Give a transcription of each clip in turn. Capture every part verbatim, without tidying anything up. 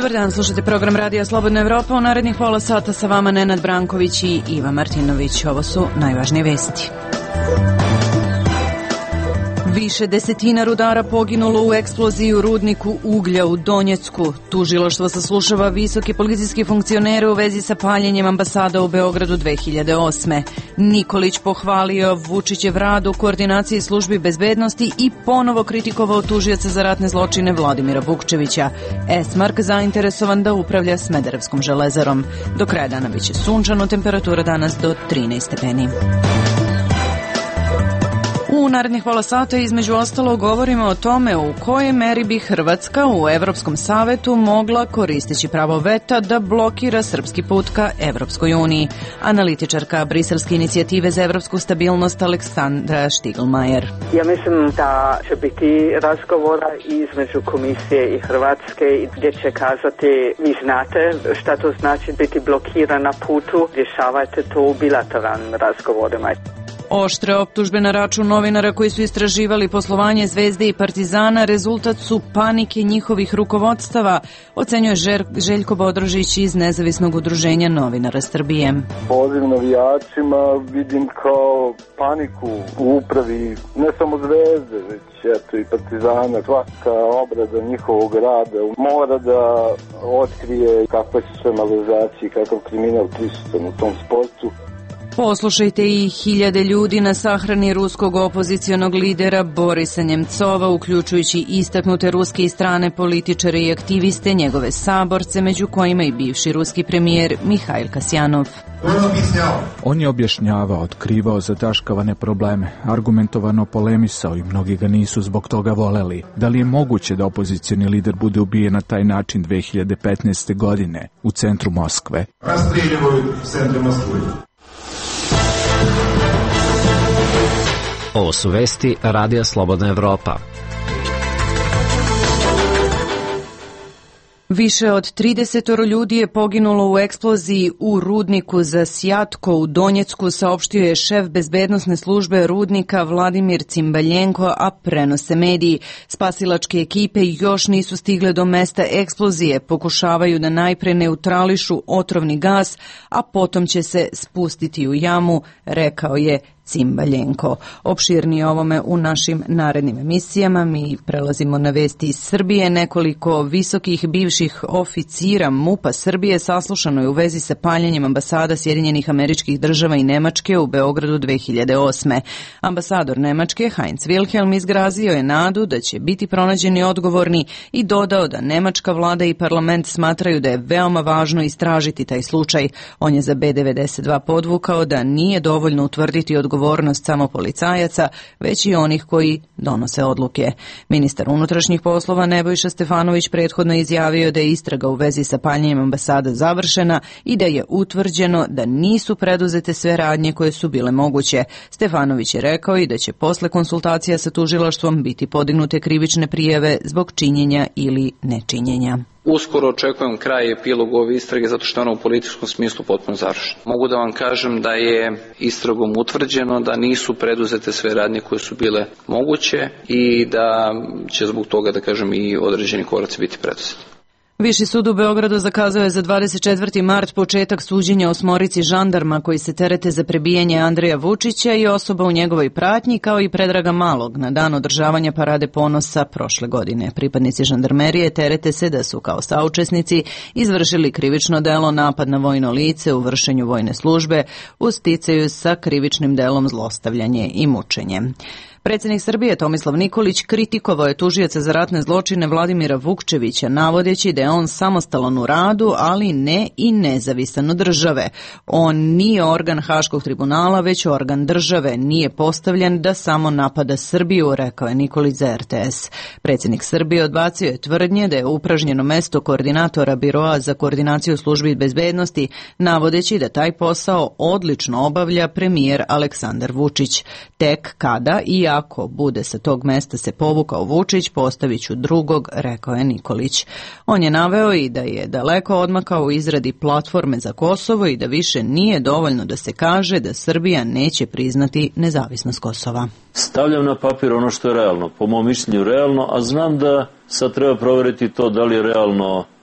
Dobar dan, slušate program Radija Slobodna Evropa. U narednih pola sata sa vama Nenad Branković i Iva Martinović. Ovo su najvažnije vesti. Više desetina rudara poginulo u eksploziji u rudniku uglja u Donjecku. Tužilaštvo saslušava visoke policijske funkcionere u vezi sa paljenjem ambasada u Beogradu dve hiljade osme. Nikolić pohvalio Vučićev rad u koordinaciji službi bezbednosti i ponovo kritikovao tužioca za ratne zločine Vladimira Vukčevića. Esmark zainteresovan da upravlja Smederevskom železarom. Do kraja dana biće sunčano, temperatura danas do trinaest stepeni. U narednih pola sata između ostalo govorimo o tome u kojoj meri bi Hrvatska u Evropskom savetu mogla, koristeći pravo veta, da blokira srpski put ka Evropskoj uniji. Analitičarka briselske inicijative za evropsku stabilnost Aleksandra Štiglmajer. Ja mislim da će biti razgovora između komisije i Hrvatske gdje će kazati, vi znate šta to znači biti blokiran na putu, rješavajte to u bilateralnim razgovorima. Oštre optužbe na račun novinara koji su istraživali poslovanje Zvezde i Partizana rezultat su panike njihovih rukovodstava, ocenjuje Željko Bodrožić iz Nezavisnog udruženja novinara Srbije. Poziv navijačima vidim kao paniku u upravi ne samo Zvezde, već eto i Partizana. Svaka obrada njihovog rada mora da otkrije kakve su sve malverzacije, kakav kriminal prisutan u tom sportu. Poslušajte i hiljade ljudi na sahrani ruskog opozicionog lidera Borisa Njemcova, uključujući istaknute ruske i strane političare i aktiviste, njegove saborce, među kojima i bivši ruski premijer Mihail Kasjanov. On je objašnjavao, otkrivao zataškavane probleme, argumentovano polemisao i mnogi ga nisu zbog toga voleli. Da li je moguće da opozicioni lider bude ubijen na taj način dve hiljade petnaeste. godine u centru Moskve? Rastreljivaju u centru Moskve. Ovo su vesti Radija Slobodna Evropa. Više od trideset ljudi je poginulo u eksploziji u rudniku za Sjatko u Donjecku, saopštio je šef bezbednosne službe rudnika Vladimir Cimbaljenko, a prenose mediji. Spasilačke ekipe još nisu stigle do mesta eksplozije, pokušavaju da najpre neutrališu otrovni gas, a potom će se spustiti u jamu, rekao je Cimbaljenko. Opširnije ovome u našim narednim emisijama. Mi prelazimo na vesti iz Srbije. Nekoliko visokih bivših oficira MUP-a Srbije saslušano je u vezi sa paljenjem ambasada Sjedinjenih Američkih Država i Nemačke u Beogradu dve hiljade osme. Ambasador Nemačke Heinz Wilhelm izrazio je nadu da će biti pronađeni odgovorni i dodao da nemačka vlada i parlament smatraju da je veoma važno istražiti taj slučaj. On je za B devedeset dva podvukao da nije dovoljno utvrditi odgovornost odgovornost samo policajaca, već i onih koji donose odluke. Ministar unutrašnjih poslova Nebojša Stefanović prethodno izjavio da je istraga u vezi sa paljenjem ambasada završena i da je utvrđeno da nisu preduzete sve radnje koje su bile moguće. Stefanović je rekao i da će posle konsultacija sa tužilaštvom biti podignute krivične prijave zbog činjenja ili nečinjenja. Uskoro očekujem kraj epilogu ove istrage zato što je ona u političkom smislu potpuno završena. Mogu da vam kažem da je istragom utvrđeno da nisu preduzete sve radnje koje su bile moguće i da će zbog toga, da kažem, i određeni koraci biti preduzeti. Viši sud u Beogradu zakazao je za dvadeset četvrti mart početak suđenja osmorici žandarma koji se terete za prebijanje Andreja Vučića i osoba u njegovoj pratnji, kao i Predraga Malog na dan održavanja Parade ponosa prošle godine. Pripadnici žandarmerije terete se da su kao saučesnici izvršili krivično delo napad na vojno lice u vršenju vojne službe u sticaju sa krivičnim delom zlostavljanje i mučenje. Predsjednik Srbije Tomislav Nikolić kritikovao je tužioca za ratne zločine Vladimira Vukčevića, navodeći da je on samostalan u radu, ali ne i nezavisan od države. On nije organ Haškog tribunala, već organ države, nije postavljen da samo napada Srbiju, rekao je Nikolić za R T S. Predsjednik Srbije odbacio je tvrdnje da je upražnjeno mesto koordinatora Biroa za koordinaciju službi bezbednosti, navodeći da taj posao odlično obavlja premijer Aleksandar Vučić. Tek kada i ako bude sa tog mesta se povukao Vučić, postavit ću drugog, rekao je Nikolić. On je naveo i da je daleko odmakao u izradi platforme za Kosovo i da više nije dovoljno da se kaže da Srbija neće priznati nezavisnost Kosova. Stavljam na papir ono što je realno, po mom mišljenju realno, a znam da sad treba proveriti to da li je realno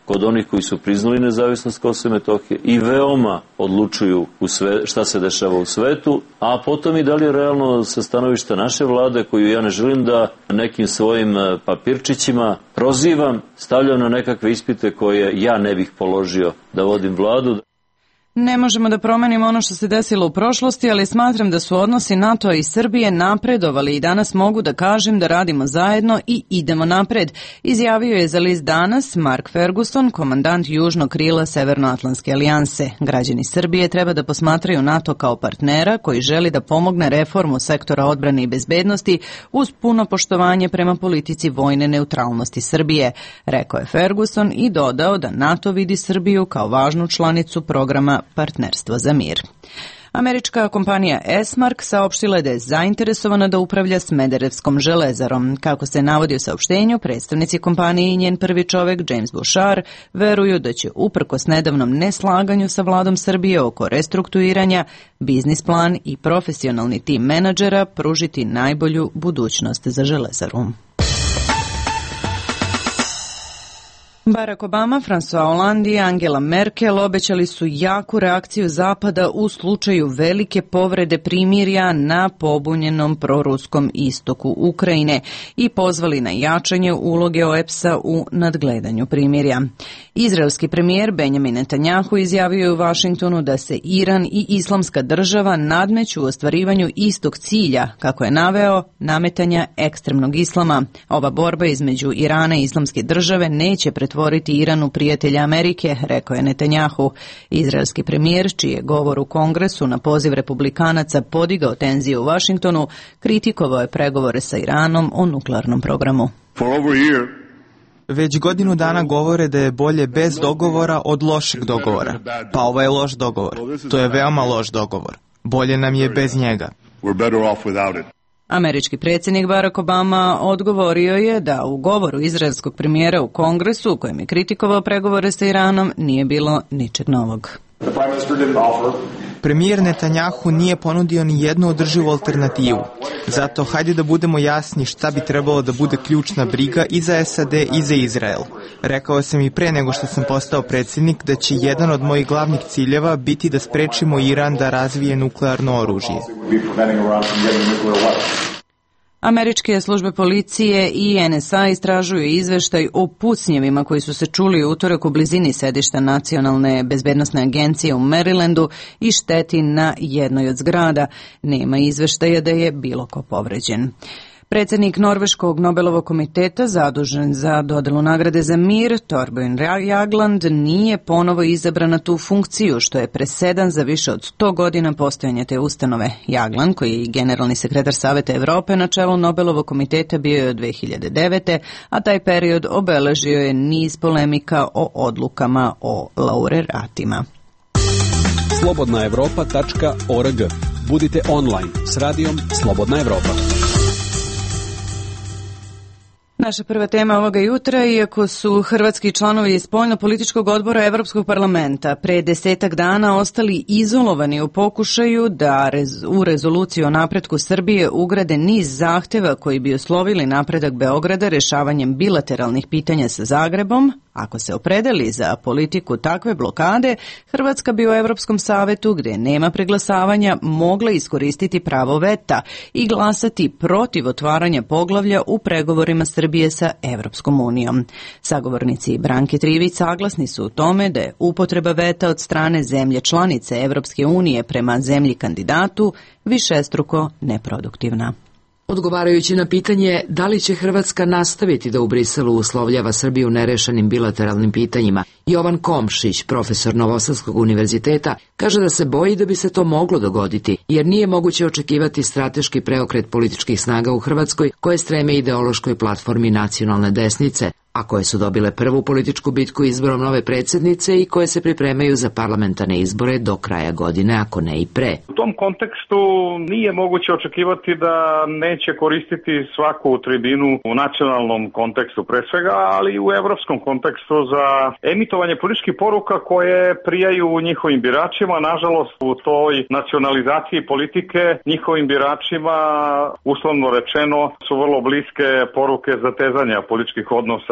kod onih koji su priznali nezavisnost Kosova i Metohije i veoma odlučuju u sve, šta se dešava u svetu, a potom i da li je realno sa stanovišta naše vlade, koju ja ne želim da nekim svojim papirčićima prozivam, stavljam na nekakve ispite koje ja ne bih položio da vodim vladu. Ne možemo da promenimo ono što se desilo u prošlosti, ali smatram da su odnosi NATO i Srbije napredovali i danas mogu da kažem da radimo zajedno i idemo napred, izjavio je za list Danas Mark Ferguson, komandant južnog krila Severnoatlantske alijanse. Građani Srbije treba da posmatraju NATO kao partnera koji želi da pomogne reformu sektora odbrane i bezbednosti uz puno poštovanje prema politici vojne neutralnosti Srbije, rekao je Ferguson i dodao da NATO vidi Srbiju kao važnu članicu programa Partnerstvo za mir. Američka kompanija Esmark saopštila je da je zainteresovana da upravlja Smederevskom železarom. Kako se navodi u saopštenju, predstavnici kompanije i njen prvi čovek James Bouchard veruju da će uprkos nedavnom neslaganju sa vladom Srbije oko restrukturiranja, biznis plan i profesionalni tim menadžera pružiti najbolju budućnost za železaru. Barack Obama, François Hollande i Angela Merkel obećali su jaku reakciju Zapada u slučaju velike povrede primirja na pobunjenom proruskom istoku Ukrajine i pozvali na jačanje uloge O E P S-a u nadgledanju primirja. Izraelski premijer Benjamin Netanjahu izjavio je u Vašingtonu da se Iran i Islamska država nadmeću u ostvarivanju istog cilja, kako je naveo, nametanja ekstremnog islama. Ova borba između Irana i Islamske države neće pretvoriti pretvoriti Iran u prijatelja Amerike, rekao je Netanjahu. Izraelski premijer, čiji je govor u Kongresu na poziv republikanaca podigao tenzije u Vašingtonu, kritikovao je pregovore sa Iranom o nuklearnom programu. Već godinu dana govore da je bolje bez dogovora od lošeg dogovora. Pa ovo je loš dogovor. To je veoma loš dogovor. Bolje nam je bez njega. Američki predsjednik Barack Obama odgovorio je da u govoru izraelskog premijera u Kongresu, u kojem je kritikovao pregovore sa Iranom, nije bilo ničeg novog. Premijer Netanjahu nije ponudio ni jednu održivu alternativu. Zato hajde da budemo jasni šta bi trebalo da bude ključna briga i za S A D i za Izrael. Rekao sam i pre nego što sam postao predsjednik da će jedan od mojih glavnih ciljeva biti da sprečimo Iran da razvije nuklearno oružje. Američke službe policije i N S A istražuju izveštaj o pucnjevima koji su se čuli u utorak u blizini sedišta Nacionalne bezbednosne agencije u Marylandu i šteti na jednoj od zgrada. Nema izveštaja da je bilo ko povređen. Predsjednik Norveškog Nobelovog komiteta zadužen za dodelu nagrade za mir, Thorbjørn Jagland, nije ponovo izabran na tu funkciju, što je presedan za više od sto godina postojanja te ustanove. Jagland, koji je generalni sekretar Saveta Evrope na čelu Nobelovog komiteta, bio je od dve hiljade devete. a taj period obeležio je niz polemika o odlukama o laureatima. slobodna evropa tačka org. Budite online s radijom Slobodna Evropa. Naša prva tema ovoga jutra, iako su hrvatski članovi spoljno-političkog odbora Evropskog parlamenta pre desetak dana ostali izolovani u pokušaju da u rezoluciju o napretku Srbije ugrade niz zahteva koji bi uslovili napredak Beograda rešavanjem bilateralnih pitanja sa Zagrebom, ako se opredeli za politiku takve blokade, Hrvatska bi u Evropskom savetu, gde nema preglasavanja, mogla iskoristiti pravo veta i glasati protiv otvaranja poglavlja u pregovorima Srbije sa Evropskom unijom. Sagovornici Branke Trivić saglasni su u tome da je upotreba veta od strane zemlje članice Evropske unije prema zemlji kandidatu višestruko neproduktivna. Odgovarajući na pitanje da li će Hrvatska nastaviti da u Briselu uslovljava Srbiju nerešenim bilateralnim pitanjima, Jovan Komšić, profesor Novosadskog univerziteta, kaže da se boji da bi se to moglo dogoditi, jer nije moguće očekivati strateški preokret političkih snaga u Hrvatskoj koje streme ideološkoj platformi nacionalne desnice, a koje su dobile prvu političku bitku izborom nove predsjednice i koje se pripremaju za parlamentarne izbore do kraja godine, ako ne i pre. U tom kontekstu nije moguće očekivati da neće koristiti svaku tribinu u nacionalnom kontekstu pre svega, ali i u evropskom kontekstu za emitovanje političkih poruka koje prijaju njihovim biračima. Nažalost, u toj nacionalizaciji politike njihovim biračima, uslovno rečeno, su vrlo bliske poruke zatezanja političkih odnosa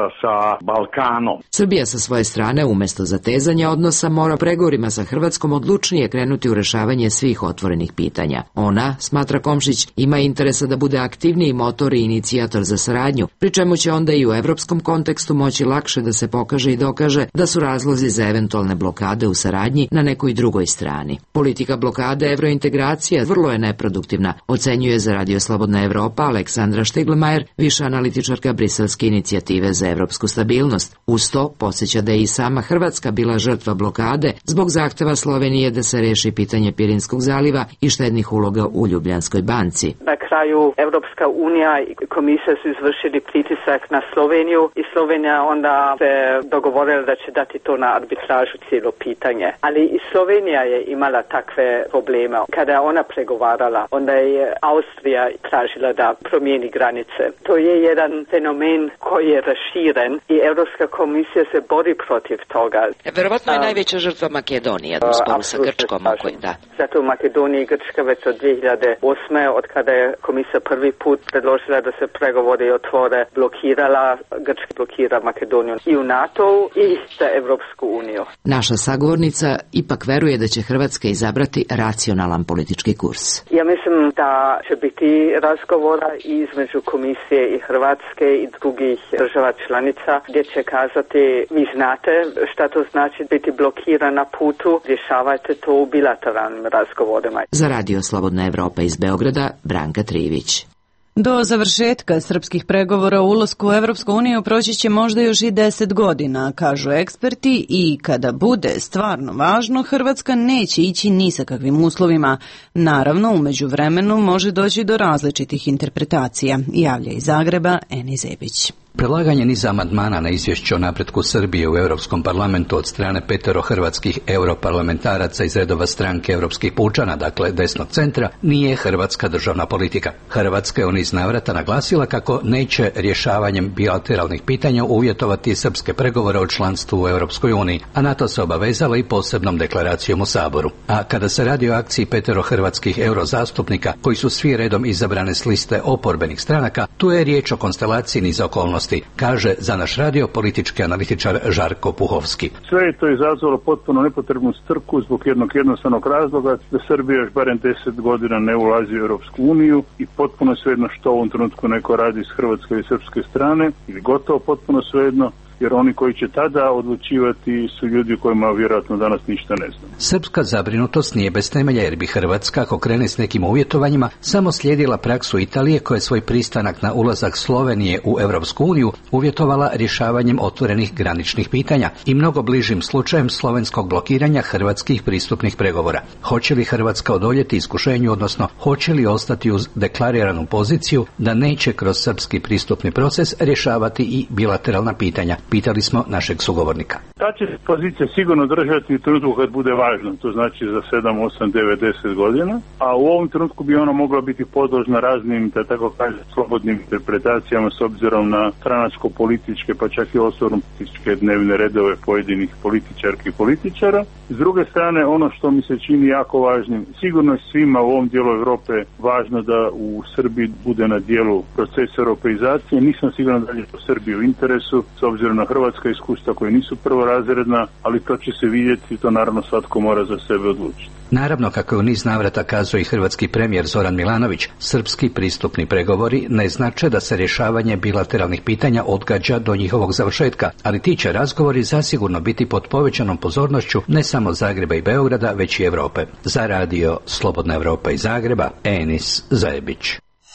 sa Balkanom. Srbija sa svoje strane umjesto zatezanja odnosa mora pregovorima sa Hrvatskom odlučnije krenuti u rešavanje svih otvorenih pitanja. Ona, smatra Komšić, ima interesa da bude aktivniji motor i inicijator za saradnju, pri čemu će onda i u evropskom kontekstu moći lakše da se pokaže i dokaže da su razlozi za eventualne blokade u saradnji na nekoj drugoj strani. Politika blokade evrointegracija vrlo je neproduktivna, ocenjuje za Radio Slobodna Evropa Aleksandra Šteglmajer, viša analitičarka Briselske inicijative za evropsku stabilnost. Uz to podsjeća da je i sama Hrvatska bila žrtva blokade zbog zahteva Slovenije da se reši pitanje Pirinskog zaliva i štednih uloga u Ljubljanskoj banci. Na kraju Evropska unija i komisija su izvršili pritisak na Sloveniju i Slovenija onda se dogovorila da će dati to na arbitražu cijelo pitanje. Ali i Slovenija je imala takve probleme. Kada je ona pregovarala, onda je Austrija tražila da promijeni granice. To je jedan fenomen koji je raširen i Evropska komisija se bori protiv toga. Verovatno je najveća žrtva Makedonija u sporu sa Grčkom. Da. Zato u Makedoniji i Grčka već od dvije hiljade osme, od kada je komisija prvi put predložila da se pregovori otvore, blokirala, Grčka blokira Makedoniju i u NATO i za Evropsku uniju. Naša sagovornica ipak veruje da će Hrvatska izabrati racionalan politički kurs. Ja mislim da će biti razgovora između komisije i Hrvatske i drugih država članica gdje će kazati, vi znate šta to znači biti blokiran na putu, rješavajte to u bilateralnim razgovorima. Za Radio Slobodna Evropa iz Beograda, Branka Trivić. Do završetka srpskih pregovora o ulasku u Evropsku uniju proći će možda još i deset godina, kažu eksperti, i kada bude stvarno važno, Hrvatska neće ići ni sa kakvim uslovima. Naravno, u međuvremenu može doći do različitih interpretacija, javlja iz Zagreba Eni Zebić. Predlaganje niza amandmana na izvješće o napretku Srbije u Europskom parlamentu od strane petero hrvatskih europarlamentaraca iz redova stranke Europskih pučana, dakle desnog centra, nije hrvatska državna politika. Hrvatska je u niz navrata naglasila kako neće rješavanjem bilateralnih pitanja uvjetovati srpske pregovore o članstvu u Europskoj uniji, a na to se obavezala i posebnom deklaracijom u Saboru. A kada se radi o akciji petero hrvatskih eurozastupnika, koji su svi redom izabrane s liste oporbenih stranaka, tu je riječ o konstelaciji niza okolnosti, kaže za naš radio politički analitičar Žarko Puhovski. Sve je to izazvalo potpuno nepotrebnu strku zbog jednog jednostavnog razloga da Srbija još barem deset godina ne ulazi u Europsku uniju i potpuno svejedno što u ovom trenutku neko radi s hrvatske i srpske strane, ili gotovo potpuno svejedno, jer oni koji će tada odlučivati su ljudi kojima vjerojatno danas ništa ne znam. Srpska zabrinutost nije bez temelja, jer bi Hrvatska, ako krene s nekim uvjetovanjima, samo slijedila praksu Italije koja je svoj pristanak na ulazak Slovenije u Europsku uniju uvjetovala rješavanjem otvorenih graničnih pitanja i mnogo bližim slučajem slovenskog blokiranja hrvatskih pristupnih pregovora. Hoće li Hrvatska odoljeti iskušenju, odnosno hoće li ostati uz deklariranu poziciju da neće kroz srpski pristupni proces rješavati i bilateralna pitanja? Pitali smo našeg sugovornika. Ta će pozicija sigurno držati u trenutku kad bude važno, to znači za sedam, osam, devet, deset godina, a u ovom trenutku bi ona mogla biti podložna raznim, da tako kažem, slobodnim interpretacijama s obzirom na stranačko-političke, pa čak i osobno-političke dnevne redove pojedinih političarki i političara. S druge strane, ono što mi se čini jako važnim, sigurno je svima u ovom dijelu Europe važno da u Srbiji bude na dijelu proces europeizacije. Nisam siguran da je to Srbiji u interesu, s obzirom na hrvatska iskustva koje nisu prvorazredna, ali to će se vidjeti i to naravno svatko mora za sebe odlučiti. Naravno, kako je u niz navrata kazao i hrvatski premijer Zoran Milanović, srpski pristupni pregovori ne znače da se rješavanje bilateralnih pitanja odgađa do njihovog završetka, ali ti će razgovori zasigurno biti pod povećanom pozornošću ne samo Zagreba i Beograda, već i Europe. Za radio Slobodna Evropa iz Zagreba, Enis Zajebić.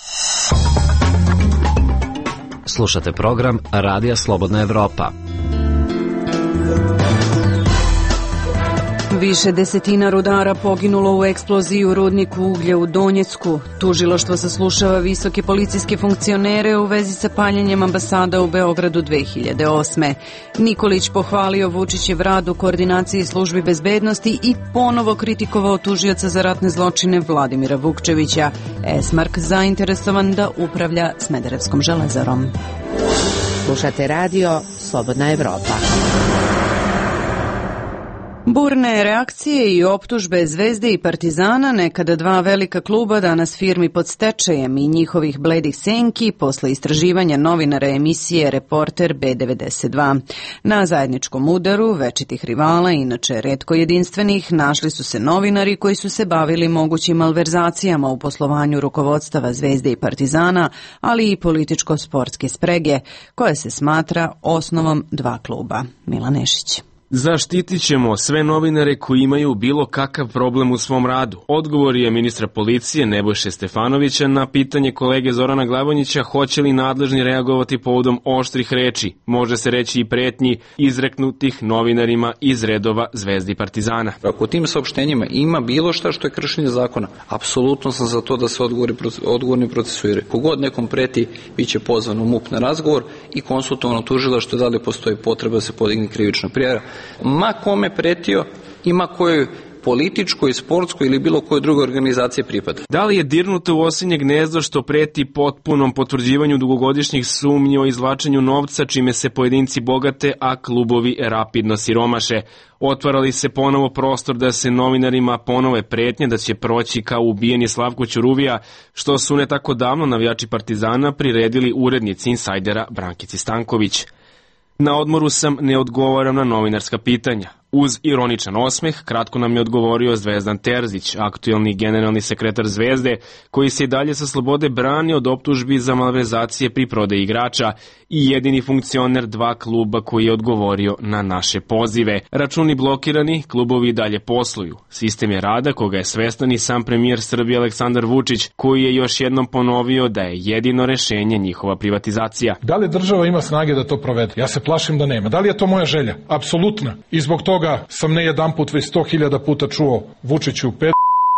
Slušate program Radija Slobodna Evropa. Više desetina rudara poginulo u eksploziji u rudniku uglja u Donjecku. Tužilaštvo saslušava visoke policijske funkcionere u vezi sa paljenjem ambasada u Beogradu dve hiljade osme. Nikolić pohvalio Vučićev rad u koordinaciji službi bezbednosti i ponovo kritikovao tužioca za ratne zločine Vladimira Vukčevića. Esmark zainteresovan da upravlja Smederevskom železarom. Slušate radio Slobodna Evropa. Burne reakcije i optužbe Zvezde i Partizana, nekada dva velika kluba, danas firmi pod stečajem i njihovih bledih senki posle istraživanja novinara emisije Reporter B devedeset dva. Na zajedničkom udaru večitih rivala, inače retko jedinstvenih, našli su se novinari koji su se bavili mogućim malverzacijama u poslovanju rukovodstava Zvezde i Partizana, ali i političko-sportske sprege, koje se smatra osnovom dva kluba. Milan Nešić. Zaštitit ćemo sve novinare koji imaju bilo kakav problem u svom radu. Odgovor je ministra policije Nebojše Stefanovića na pitanje kolege Zorana Glavonjića hoće li nadležni reagovati povodom oštrih reči, može se reći i pretnji, izreknutih novinarima iz redova Zvezde i Partizana. Ako u tim saopštenjima ima bilo šta što je kršenje zakona, apsolutno sam za to da se odgovori, odgovorni procesuiraju. Kogod nekom preti, bit će pozvan u MUP na razgovor i konsultovano tužilaštvo da li postoji potreba da se podigne krivična prijava. Ma kome pretio i ma kojoj političkoj, sportskoj ili bilo kojoj drugoj organizaciji pripada. Da li je dirnuto u osinje gnezdo što preti potpunom potvrđivanju dugogodišnjih sumnji o izvlačenju novca čime se pojedinci bogate, a klubovi rapidno siromaše? Otvarali se ponovo prostor da se novinarima ponove pretnje da će proći kao ubijeni Slavko Ćuruvija, što su ne tako davno navijači Partizana priredili urednici Insajdera Brankici Stanković. Na odmoru sam, ne odgovaram na novinarska pitanja. Uz ironičan osmeh, kratko nam je odgovorio Zvezdan Terzić, aktuelni generalni sekretar Zvezde, koji se i dalje sa slobode brani od optužbi za malverzacije pri prodaji igrača i jedini funkcioner dva kluba koji je odgovorio na naše pozive. Računi blokirani, klubovi dalje posluju. Sistem je rada koga je svestan i sam premijer Srbije Aleksandar Vučić, koji je još jednom ponovio da je jedino rešenje njihova privatizacija. Da li država ima snage da to provede? Ja se plašim da nema. Da li je to moja želja? Apsolutna. I zbog toga sam ne jedan put, već sto hiljada puta čuo Vučiću pet,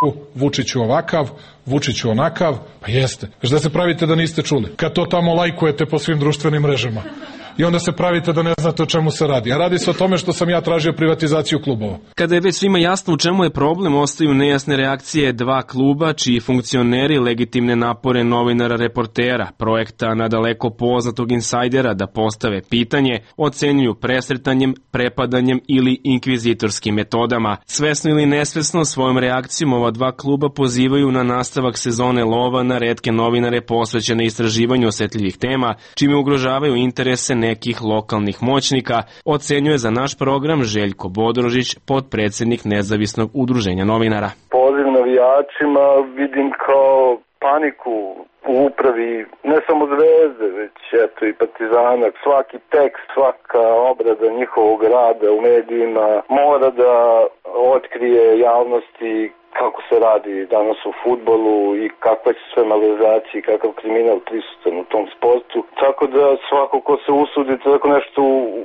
Vučiću ovakav, Vučiću onakav. Pa jeste. Već da se pravite da niste čuli. Kad to tamo lajkujete po svim društvenim mrežama. I onda se pravite da ne znate o čemu se radi. A radi se o tome što sam ja tražio privatizaciju klubova. Kada je već svima jasno u čemu je problem, ostaju nejasne reakcije dva kluba, čiji funkcioneri legitimne napore novinara Reportera, projekta nadaleko poznatog Insajdera da postave pitanje, ocenjuju presretanjem, prepadanjem ili inkvizitorskim metodama. Svesno ili nesvesno svojom reakcijom ova dva kluba pozivaju na nastavak sezone lova na retke novinare posvećene istraživanju osetljivih tema, čime ugrožavaju interese nekih lokalnih moćnika, ocenjuje za naš program Željko Bodrožić, potpredsednik Nezavisnog udruženja novinara. Poziv navijačima vidim kao paniku u upravi ne samo Zvezde, već eto i Partizana. Svaki tekst, svaka obrada njihovog rada u medijima mora da otkrije javnosti kako se radi danas u fudbalu i kakve su sve malverzacije, kakav kriminal prisutan u tom sportu. Tako da svako ko se usudi tako nešto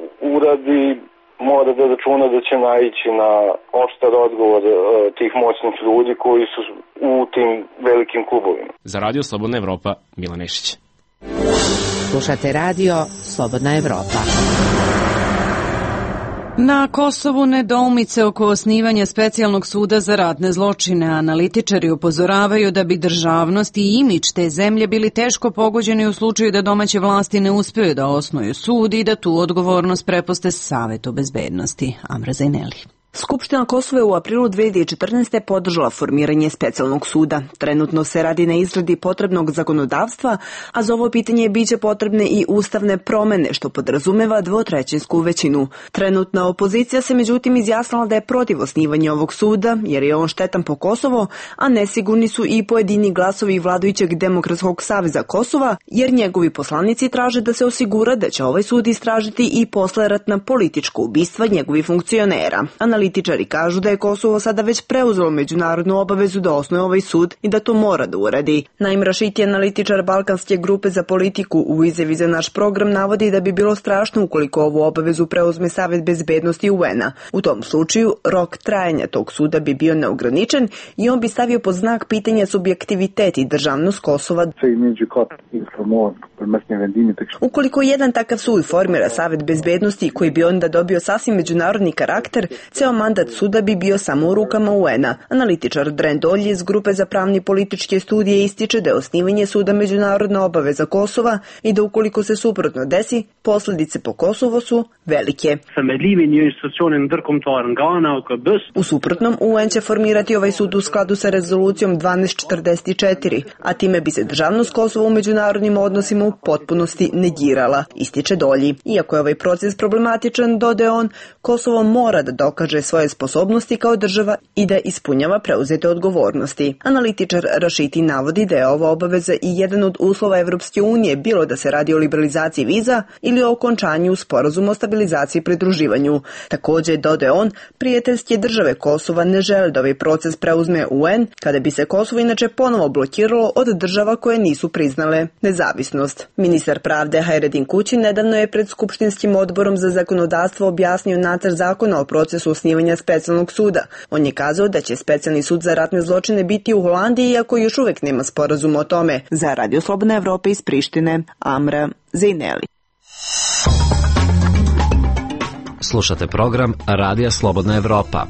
uradi, mora da računa da će naići na oštar odgovor uh, tih moćnih ljudi koji su u tim velikim klubovima. Za Radio Slobodna Evropa, Milan Nešić. Slušate Radio Slobodna Evropa. Na Kosovu nedoumice oko osnivanja specijalnog suda za ratne zločine. Analitičari upozoravaju da bi državnost i imidž te zemlje bili teško pogođeni u slučaju da domaće vlasti ne uspeju da osnuju sud i da tu odgovornost prepuste Savetu bezbednosti. Amra Zajneli. Skupština Kosova je u aprilu dve hiljade četrnaeste. podržala formiranje specijalnog suda. Trenutno se radi na izradi potrebnog zakonodavstva, a za ovo pitanje biće potrebne i ustavne promene, što podrazumeva dvotrećinsku većinu. Trenutna opozicija se međutim izjasnila da je protiv osnivanja ovog suda, jer je on štetan po Kosovo, a nesigurni su i pojedini glasovi vladajućeg Demokratskog saveza Kosova, jer njegovi poslanici traže da se osigura da će ovaj sud istražiti i posleratna politička ubistva njegovih funkcionera. Analitičari kažu da je Kosovo sada već preuzelo međunarodnu obavezu da osnuje ovaj sud i da to mora da uradi. Naim Rašiti, analitičar Balkanske grupe za politiku, u izjavi za naš program navodi da bi bilo strašno ukoliko ovu obavezu preuzme Savet bezbednosti U N-a. U tom slučaju, rok trajanja tog suda bi bio neograničen i on bi stavio pod znak pitanja subjektivitet i državnost Kosova. Ukoliko jedan takav sud formira Savet bezbednosti koji bi onda dobio sasvim međunarodni karakter, ceo čitav mandat suda bi bio samo u rukama U N-a. Analitičar Dren Dolji iz Grupe za pravni političke studije ističe da je osnivanje suda međunarodna obaveza Kosova i da ukoliko se suprotno desi, posljedice po Kosovo su velike. U suprotnom, U N će formirati ovaj sud u skladu sa rezolucijom dvanaest četrdeset četiri, a time bi se državnost Kosova u međunarodnim odnosima u potpunosti negirala, ističe Dolji. Iako je ovaj proces problematičan, dodaje on, Kosovo mora da dokaže svoje sposobnosti kao država i da ispunjava preuzete odgovornosti. Analitičar Rašiti navodi da je ova obaveza i jedan od uslova Evropske unije, bilo da se radi o liberalizaciji viza ili o okončanju sporazuma o stabilizaciji i pridruživanju. Također, dodaje on, prijateljske države Kosova ne žele da ovaj proces preuzme U N, kada bi se Kosovo inače ponovo blokiralo od država koje nisu priznale nezavisnost. Ministar pravde Hajredin Kući nedavno je pred Skupštinskim odborom za zakonodavstvo objasnio nacrt zakona o procesu osnivanja specijalnog suda. On je kazao da će specijalni sud za ratne zločine biti u Holandiji, iako još uvek nema sporazuma o tome. Za Radio Slobodna Evropa iz Prištine, Amra Zejneli. Slušate program Radija Slobodna Evropa.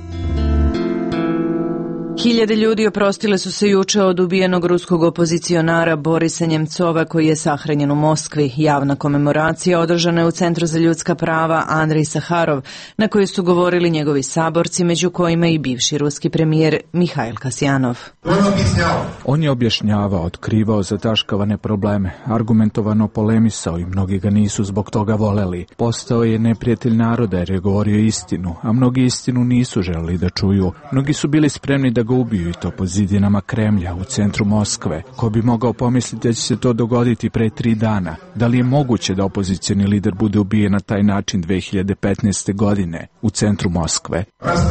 Hiljade ljudi oprostile su se juče od ubijenog ruskog opozicionara Borisa Njemcova koji je sahranjen u Moskvi. Javna komemoracija održana je u Centru za ljudska prava Andrej Saharov, na kojoj su govorili njegovi saborci, među kojima i bivši ruski premijer Mihail Kasjanov. On je objašnjavao, otkrivao zataškavane probleme, argumentovano polemisao i mnogi ga nisu zbog toga voleli. Postao je neprijatelj naroda jer je govorio istinu, a mnogi istinu nisu želeli da čuju. Mnogi su bili spremni da ga ubiju i to po zidinama Kremlja u centru Moskve. Ko bi mogao pomisliti da će se to dogoditi pre tri dana? Da li je moguće da opozicioni lider bude ubijen na taj način dve hiljade petnaeste. godine u centru Moskve?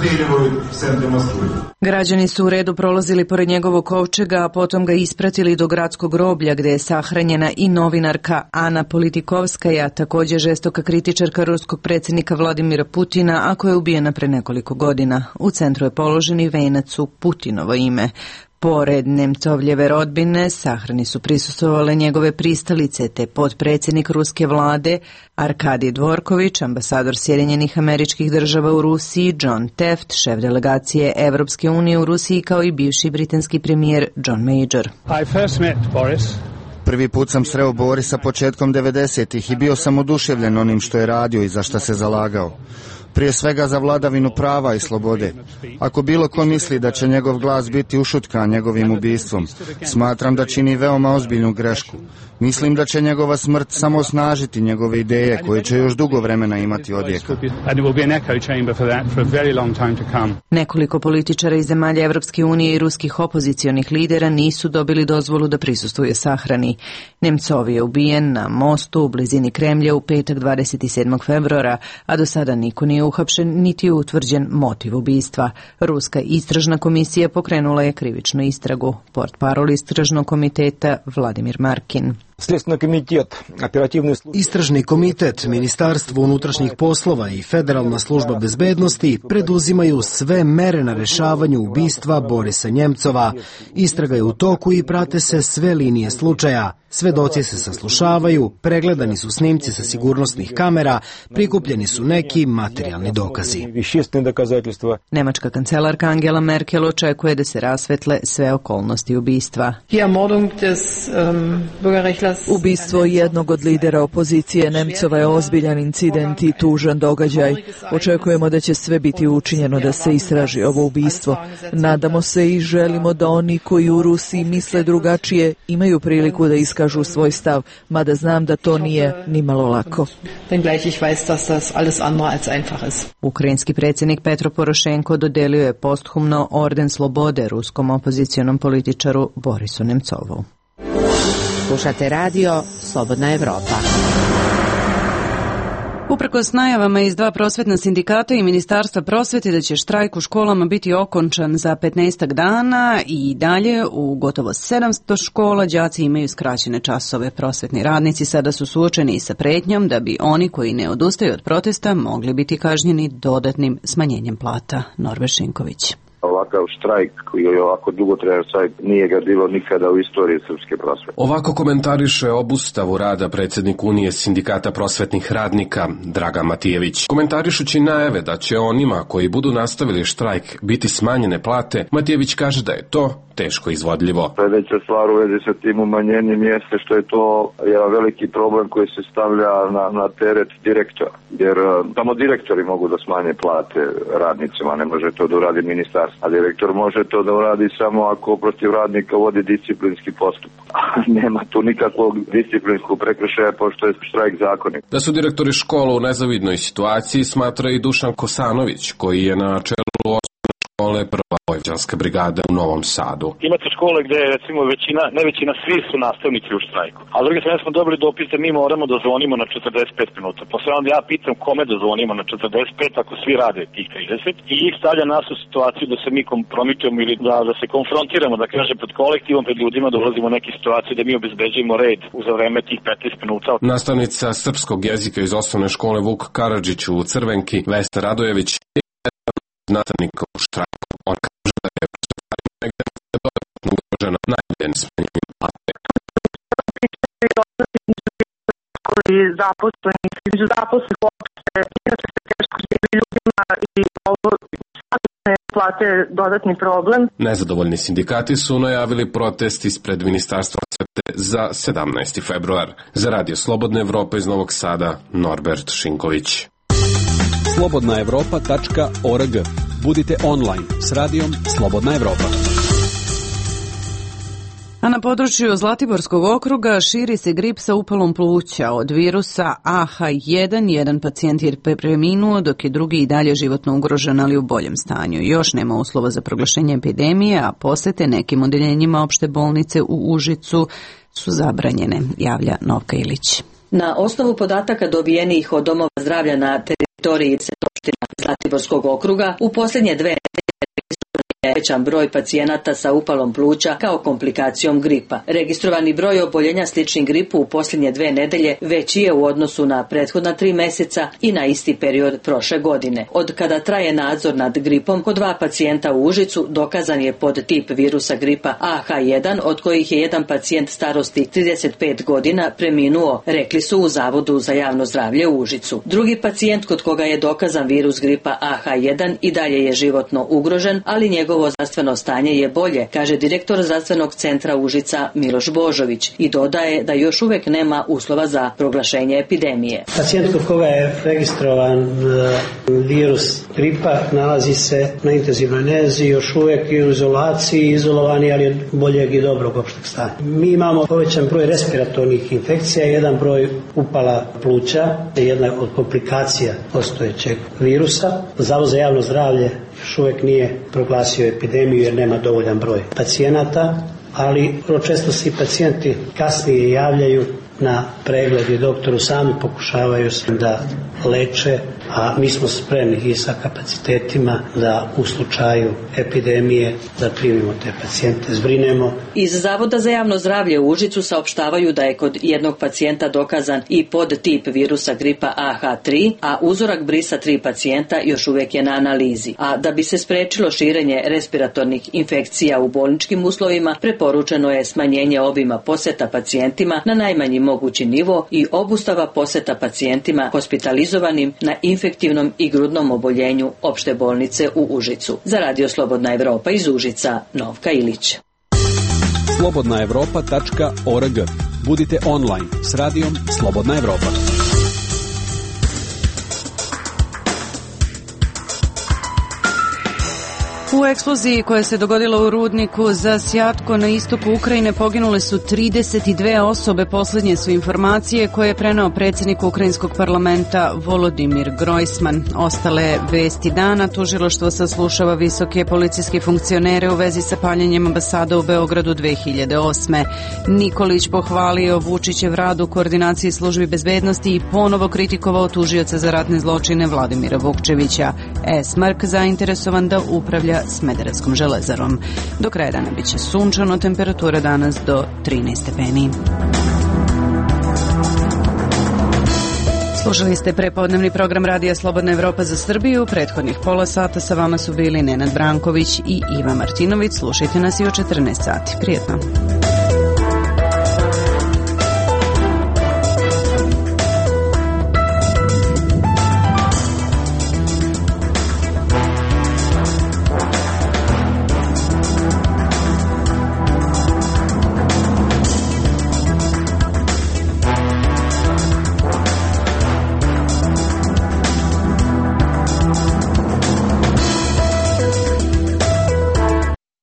Građani su u redu prolazili pored njegovog kovčega, a potom ga ispratili do gradskog groblja gde je sahranjena i novinarka Ana Politikovskaja, također žestoka kritičarka ruskog predsjednika Vladimira Putina, a koja je ubijena pre nekoliko godina. U centru je položen i venac u Putinovo ime. Pored Nemcovljeve rodbine sahrani su prisustvovale njegove pristalice te potpredsjednik ruske vlade Arkadij Dvorković, ambasador Sjedinjenih Američkih Država u Rusiji John Teft, šef delegacije Evropske unije u Rusiji, kao i bivši britanski premijer John Major. I first met Boris. Prvi put sam sreo Borisa početkom devedesetih i bio sam oduševljen onim što je radio i za što se zalagao. Prije svega za vladavinu prava i slobode. Ako bilo ko misli da će njegov glas biti ušutkan njegovim ubistvom, smatram da čini veoma ozbiljnu grešku. Mislim da će njegova smrt samo osnažiti njegove ideje koje će još dugo vremena imati odjeka. Nekoliko političara iz zemalja Evropske unije i ruskih opozicionih lidera nisu dobili dozvolu da prisustvuje sahrani. Nemcov je ubijen na mostu u blizini Kremlja u petak dvadeset sedmog februara, a do sada niko nije uhapšen niti je utvrđen motiv ubistva. Ruska istražna komisija pokrenula je krivičnu istragu. Portparol istražnog komiteta Vladimir Markin. Istražni komitet, Ministarstvo unutrašnjih poslova i Federalna služba bezbednosti preduzimaju sve mere na rešavanju ubistva Borisa Njemcova. Istraga je u toku i prate se sve linije slučaja. Svedoci se saslušavaju, pregledani su snimci sa sigurnosnih kamera, prikupljeni su neki materijalni dokazi. Nemačka kancelarka Angela Merkel očekuje da se rasvetle sve okolnosti ubistva. Ubistvo jednog od lidera opozicije Nemcova je ozbiljan incident i tužan događaj. Očekujemo da će sve biti učinjeno da se istraži ovo ubistvo. Nadamo se i želimo da oni koji u Rusiji misle drugačije imaju priliku da iskažu svoj stav, mada znam da to nije nimalo lako. Ukrajinski predsjednik Petro Porošenko dodelio je posthumno orden slobode ruskom opozicionom političaru Borisu Nemcovu. Slušate radio Slobodna Evropa. Uprkos najavama iz dva prosvetna sindikata i Ministarstva prosvete da će štrajk u školama biti okončan za petnaestak dana i dalje u gotovo sedamsto škola đaci imaju skraćene časove. Prosvetni radnici sada su suočeni sa pretnjom da bi oni koji ne odustaju od protesta mogli biti kažnjeni dodatnim smanjenjem plata. Norve Šinković. Ova ovakav štrajk koji je ovako dugotrajan štrajk, nije ga bilo nikada u istoriji srpske prosvete. Ovako komentariše obustavu rada predsjednik Unije sindikata prosvetnih radnika Dragan Matijević. Komentarišući najave da će onima koji budu nastavili štrajk biti smanjene plate, Matijević kaže da je to teško izvodljivo. Sljedeća stvar u vezi sa tim umanjenjem jeste što je to jedan veliki problem koji se stavlja na, na teret direktora, jer samo direktori mogu da smanje plate radnicima, ne može to da uradi ministarstvo, a direktor može to da uradi samo ako protiv radnika vodi disciplinski postupak. Nema tu nikakvog disciplinskog prekršaja pošto je štrajk zakonit. Da su direktori škola u nezavidnoj situaciji smatra i Dušan Kosanović, koji je na čelu škole Prva vojvođanska brigada u Novom Sadu. Imate škole gde recimo većina, ne većina, svi su nastavnici u štrajku. A s druge strane smo dobili dopis da mi moramo da zvonimo na četrdeset pet minuta. Posle onda ja pitam kome da zvonimo na četrdeset pet ako svi rade tih trideset i ih stavlja nas u situaciju da se mi kompromitujemo ili da, da se konfrontiramo, da kaže pred kolektivom, pred ljudima dolazimo u neke situacije da mi obezbeđujemo red za vreme tih petnaest minuta. Nastavnica srpskog jezika iz osnovne škole Vuk Karadžić u Crvenki, Vesna Radojević, nastavnika u štrajku. On kaže da je negde dodatno ugrožena najbolje smanjenju plate. Koji zaposleni, između zaposlenih uopšte, inače se teško živi ljudima i ovo smanjene plate je dodatni problem. Nezadovoljni sindikati su najavili protest ispred Ministarstva prosvete za sedamnaesti februar. Za Radio Slobodna Evropa iz Novog Sada, Norbert Šinković. slobodna evropa tačka org. Budite online s radijom Slobodna Evropa. A na području Zlatiborskog okruga širi se grip sa upalom pluća. Od virusa A H jedan jedan pacijent je preminuo, dok je drugi i dalje životno ugrožen, ali u boljem stanju. Još nema uslova za proglašenje epidemije, a posete nekim odeljenjima opšte bolnice u Užicu su zabranjene, javlja Novka Ilić. Na osnovu podataka dobijenih od domova zdravlja na teritoriji opština Zlatiborskog okruga, u posljednje dve je većan broj pacijenata sa upalom pluća kao komplikacijom gripa. Registrovani broj oboljenja sličnim gripu u posljednje dve nedelje veći je u odnosu na prethodna tri meseca i na isti period prošle godine. Od kada traje nadzor nad gripom, kod dva pacijenta u Užicu dokazan je podtip virusa gripa A H jedan, od kojih je jedan pacijent starosti trideset pet godina preminuo, rekli su u Zavodu za javno zdravlje u Užicu. Drugi pacijent kod koga je dokazan virus gripa A H jedan i dalje je životno ugrožen, ali njegov Njegovo zdravstveno stanje je bolje, kaže direktor zdravstvenog centra Užica Miloš Božović i dodaje da još uvek nema uslova za proglašenje epidemije. Pacijent kod koga je registrovan virus gripa nalazi se na intenzivnoj nezi, još uvek i u izolaciji, izolovaniji, ali je boljeg i dobrog opšteg stanja. Mi imamo povećan broj respiratornih infekcija, jedan broj upala pluća, jedna od komplikacija postojećeg virusa. Zavod za javno zdravlje još uvek nije proglasio epidemiju jer nema dovoljan broj pacijenata, ali vrlo često se i pacijenti kasnije javljaju na pregled i doktoru sami pokušavaju se da leče, a mi smo spremni i sa kapacitetima da u slučaju epidemije da primimo te pacijente, zbrinemo. Iz Zavoda za javno zdravlje u Užicu saopštavaju da je kod jednog pacijenta dokazan i podtip virusa gripa A H tri, a uzorak brisa tri pacijenta još uvek je na analizi. A da bi se sprečilo širenje respiratornih infekcija u bolničkim uslovima, preporučeno je smanjenje obima poseta pacijentima na najmanji mogući nivo i obustava poseta pacijentima hospitalizovanim na infektivnom i grudnom oboljenju opšte bolnice u Užicu. Za Radio Slobodna Evropa iz Užica, Novka Ilić. slobodna evropa tačka org. Budite online s radijom Slobodna Evropa. U eksploziji koja se dogodila u rudniku za Sjatko na istoku Ukrajine poginule su trideset dve osobe. Poslednje su informacije koje je preneo predsjednik Ukrajinskog parlamenta Volodimir Grojsman. Ostale vesti dana: tužilaštvo saslušava visoke policijske funkcionere u vezi sa paljenjem ambasada u Beogradu dve hiljade osme. Nikolić pohvalio Vučićev rad u koordinaciji službi bezbednosti i ponovo kritikovao tužioca za ratne zločine Vladimira Vukčevića. Esmark zainteresovan da upravlja Smederevskom železarom. Do kraja dana biće sunčano, temperatura danas do trinaest stepeni. Slušali ste prepodnevni program Radija Slobodna Evropa za Srbiju. Prethodnih pola sata sa vama su bili Nenad Branković i Iva Martinović. Slušajte nas i u četrnaest sati. Prijetno.